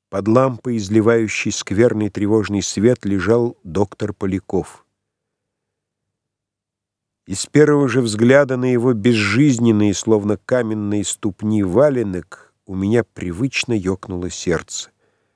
Под лампой, изливающей скверный тревожный свет, лежал доктор Поляков. И с первого же взгляда на его безжизненные, словно каменные ступни валенок, у меня привычно ёкнуло сердце.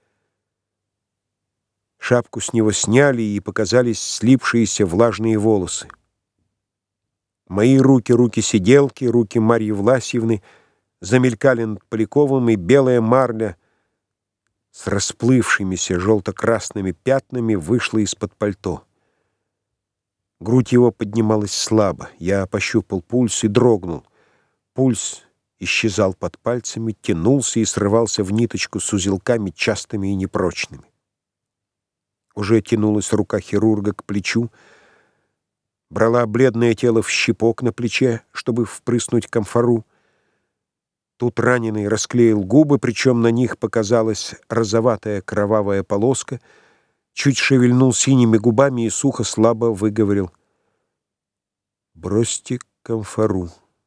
Шапку с него сняли, и показались слипшиеся влажные волосы. Мои руки, руки сиделки, руки Марьи Власьевны замелькали над Поляковым, и белая марля с расплывшимися желто-красными пятнами вышла из-под пальто. Грудь его поднималась слабо. Я пощупал пульс и дрогнул. Пульс исчезал под пальцами, тянулся и срывался в ниточку с узелками частыми и непрочными. Уже тянулась рука хирурга к плечу, брала бледное тело в щипок на плече, чтобы впрыснуть камфору. Тут раненый расклеил губы, причем на них показалась розоватая кровавая полоска, чуть шевельнул синими губами и сухо, слабо выговорил: «Бросьте камфору.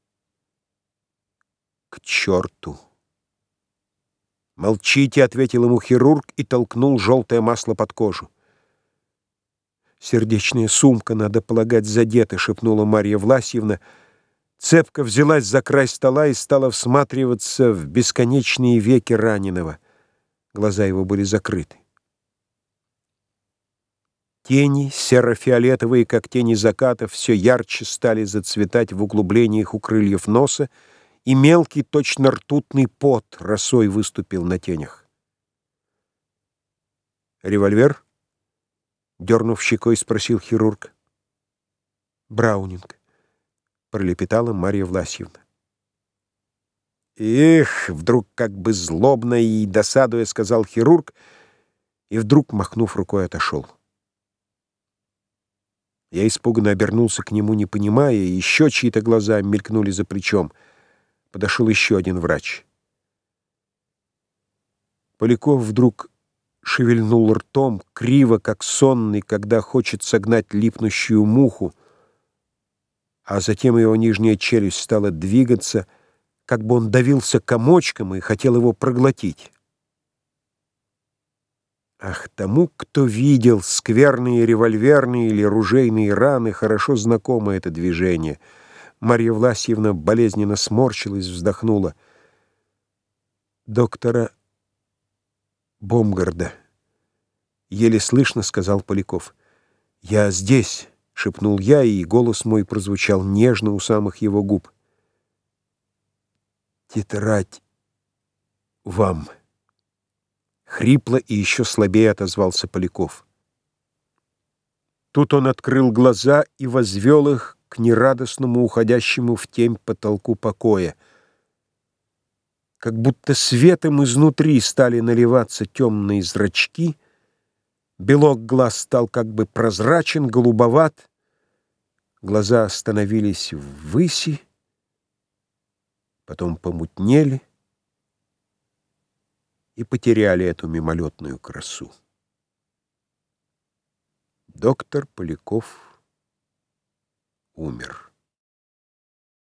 К черту!» «Молчите», — ответил ему хирург и толкнул желтое масло под кожу. «Сердечная сумка, надо полагать, задета», — шепнула Марья Власьевна. Цепко взялась за край стола и стала всматриваться в бесконечные веки раненого. Глаза его были закрыты. Тени, серо-фиолетовые, как тени заката, все ярче стали зацветать в углублениях у крыльев носа, и мелкий, точно ртутный пот росой выступил на тенях. «Револьвер?» — дернув щекой, спросил хирург. «Браунинг», — пролепетала Марья Власьевна. «Эх!» — вдруг как бы злобно и досадуя сказал хирург, и вдруг, махнув рукой, отошел. Я испуганно обернулся к нему, не понимая, и еще чьи-то глаза мелькнули за плечом. Подошел еще один врач. Поляков вдруг шевельнул ртом, криво, как сонный, когда хочет согнать липнущую муху, а затем его нижняя челюсть стала двигаться, как бы он давился комочком и хотел его проглотить. Ах, тому, кто видел скверные револьверные или ружейные раны, хорошо знакомо это движение. Марья Власьевна болезненно сморщилась, вздохнула. «Доктора Бомгарда», — еле слышно сказал Поляков. «Я здесь», — шепнул я, и голос мой прозвучал нежно у самых его губ. «Тетрадь вам». Хрипло и еще слабее отозвался Поляков. Тут он открыл глаза и возвел их к нерадостному, уходящему в темь потолку покоя. Как будто светом изнутри стали наливаться темные зрачки, белок глаз стал как бы прозрачен, голубоват, глаза остановились ввыси, потом помутнели и потеряли эту мимолетную красу. Доктор Поляков умер.